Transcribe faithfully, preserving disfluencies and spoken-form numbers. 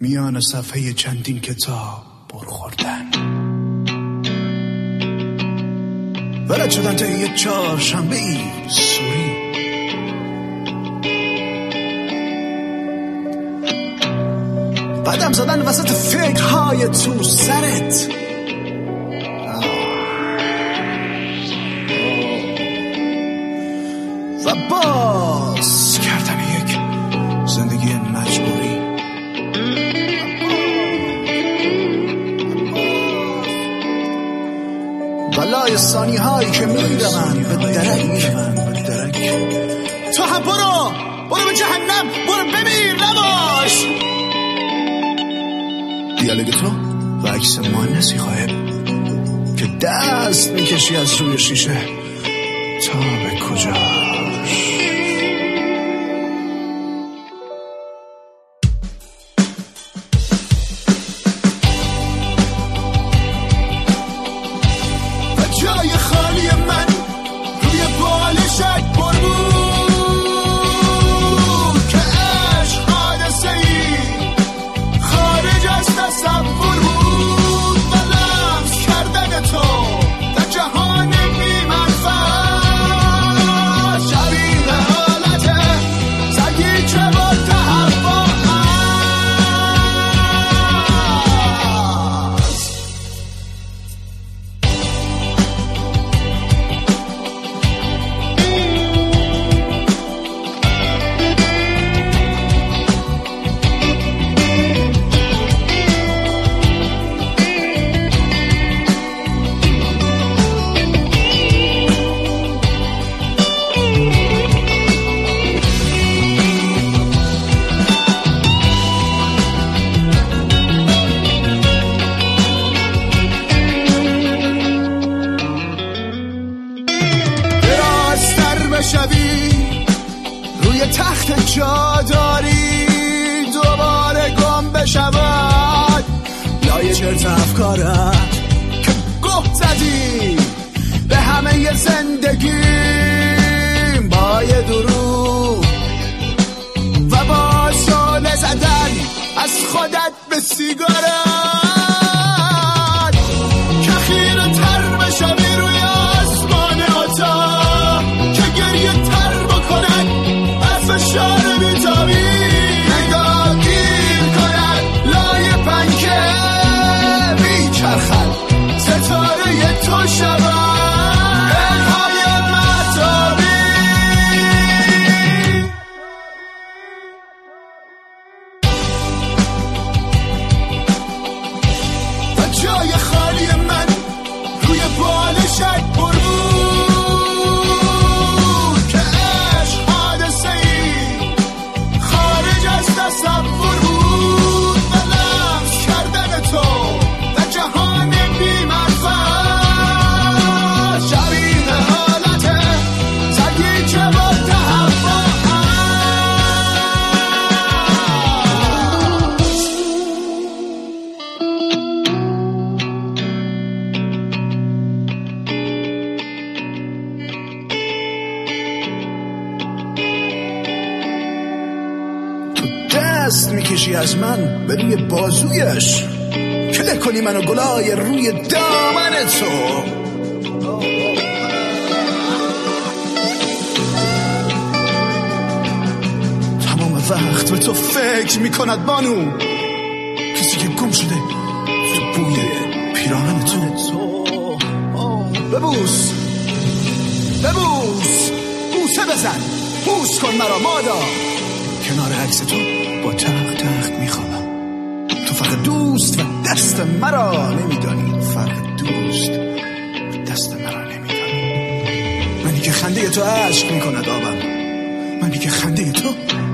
میان صفحه چندین کتاب برخوردن، ولد شدن تا یه چهارشنبه ای سوری. بعدم زدن وسط فکرهای تو سرت، و باز کردن یک زندگی مجبوری. بلای ثانی هایی که میدمن به درک میدمن به درک. تو هم برو برو به جهنم، برو بمیر نباش. دیالوگ تو و عکس مهندسی خواهب که دست میکشی از روی شیشه تا به کجاش. و جای خالی من روی بالشت پر بود که عشق حادثه ای خارج از تصور بود و لمس کردن تو در جهان بی منفعت شبیه حالت سگی که با تهوع است. شبی روی تخت جا داری دوباره گم بشود لای چرت افکارت که گفت زدی به همه ی زندگیم با یه دروغ و با شعله زدن از خودت به سیگارت که خیره تر بشوی روی آسمان اتاق که گریه تر بکند از فشار بیتابی نگاه گیر کند لای پنکه میچرخد ستاره تو شود پنهای مهتابی و جای خالی من روی بالشت پر بود که عشق حادثه ای خارج از تصور بود و لمس کردن تو در جهان بی منفعت شبیه حالت سگی که با تهوع دست میکشی از من به روی بازویش کله کنی منو گلای روی دامن تو تمام وقت به تو فکر میکند بانو، کسی که گم شده تو بوی پیراهن تو. ببوس ببوس بوسه بزن، بوس کن مرا مادا. کنار عکس تو با تخت تخت میخوابم، تو فقط دوست و دست مرا نمیدانی، فقط دوست و دست مرا نمیدانی. منی که خنده تو عشق میکند آبم، منی که خنده تو